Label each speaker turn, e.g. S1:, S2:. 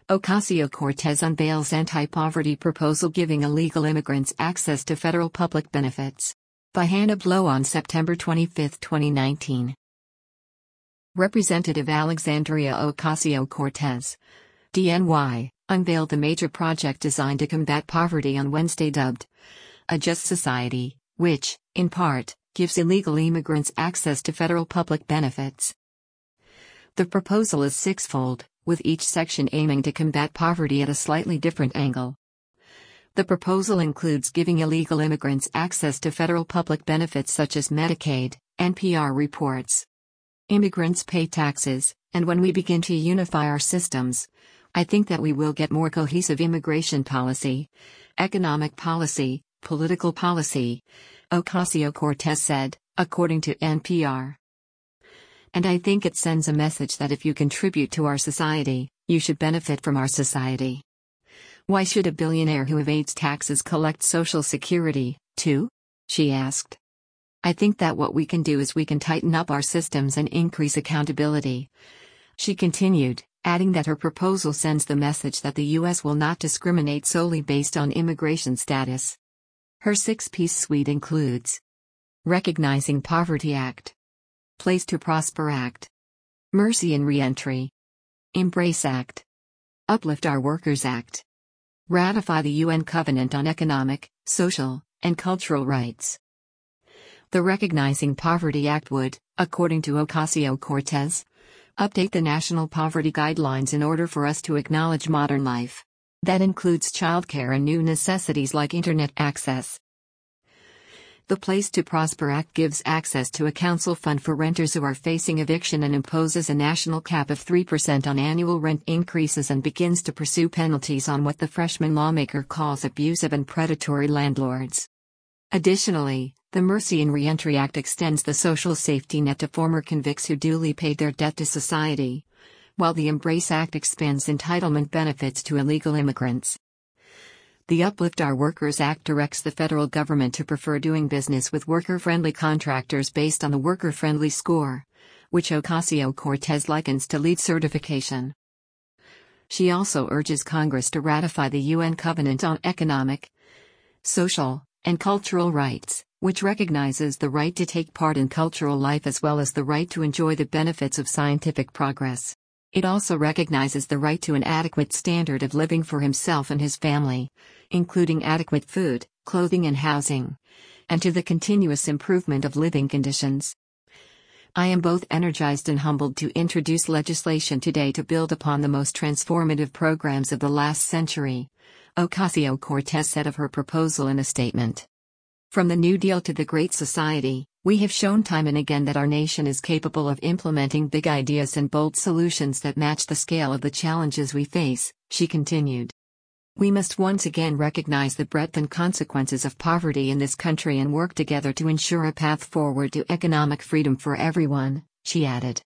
S1: Ocasio-Cortez unveils anti-poverty proposal giving illegal immigrants access to federal public benefits. By Hannah Blow on September 25, 2019. Representative Alexandria Ocasio-Cortez, DNY, unveiled the major project designed to combat poverty on Wednesday dubbed A Just Society, which, in part, gives illegal immigrants access to federal public benefits. The proposal is sixfold, with each section aiming to combat poverty at a slightly different angle. The proposal includes giving illegal immigrants access to federal public benefits such as Medicaid, NPR reports. Immigrants pay taxes, and when we begin to unify our systems, I think that we will get more cohesive immigration policy, economic policy, political policy, Ocasio-Cortez said, according to NPR. And I think it sends a message that if you contribute to our society, you should benefit from our society. Why should a billionaire who evades taxes collect Social Security, too? She asked. I think that what we can do is we can tighten up our systems and increase accountability. She continued, adding that her proposal sends the message that the U.S. will not discriminate solely based on immigration status. Her six-piece suite includes Recognizing Poverty Act, Place to Prosper Act, Mercy and Reentry, Embrace Act, Uplift Our Workers Act, Ratify the UN Covenant on Economic, Social, and Cultural Rights. The Recognizing Poverty Act would, according to Ocasio-Cortez, update the national poverty guidelines in order for us to acknowledge modern life. That includes childcare and new necessities like internet access. The Place to Prosper Act gives access to a council fund for renters who are facing eviction and imposes a national cap of 3% on annual rent increases and begins to pursue penalties on what the freshman lawmaker calls abusive and predatory landlords. Additionally, the Mercy and Reentry Act extends the social safety net to former convicts who duly paid their debt to society, while the Embrace Act expands entitlement benefits to illegal immigrants. The Uplift Our Workers Act directs the federal government to prefer doing business with worker-friendly contractors based on the Worker-Friendly Score, which Ocasio-Cortez likens to LEED certification. She also urges Congress to ratify the UN Covenant on Economic, Social, and Cultural Rights, which recognizes the right to take part in cultural life as well as the right to enjoy the benefits of scientific progress. It also recognizes the right to an adequate standard of living for himself and his family, including adequate food, clothing and housing, and to the continuous improvement of living conditions. I am both energized and humbled to introduce legislation today to build upon the most transformative programs of the last century, Ocasio-Cortez said of her proposal in a statement. From the New Deal to the Great Society, we have shown time and again that our nation is capable of implementing big ideas and bold solutions that match the scale of the challenges we face, she continued. We must once again recognize the breadth and consequences of poverty in this country and work together to ensure a path forward to economic freedom for everyone, she added.